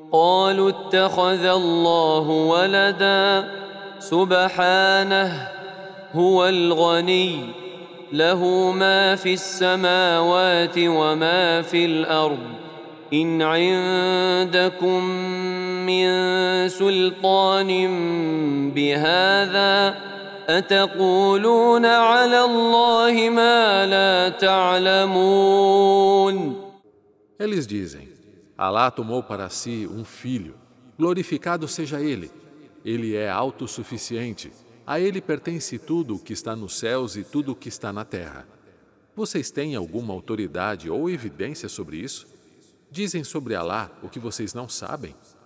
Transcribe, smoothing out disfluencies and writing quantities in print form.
قالوا اتخذ الله ولدا سبحانه هو الغني له ما في السماوات وما في الأرض إن عندكم من سلطان بهذا أتقولون على الله ما لا تعلمون. Eles dizem: Alá tomou para si um filho, glorificado seja ele. Ele é autossuficiente. A ele pertence tudo o que está nos céus e tudo o que está na terra. Vocês têm alguma autoridade ou evidência sobre isso? Dizem sobre Alá o que vocês não sabem?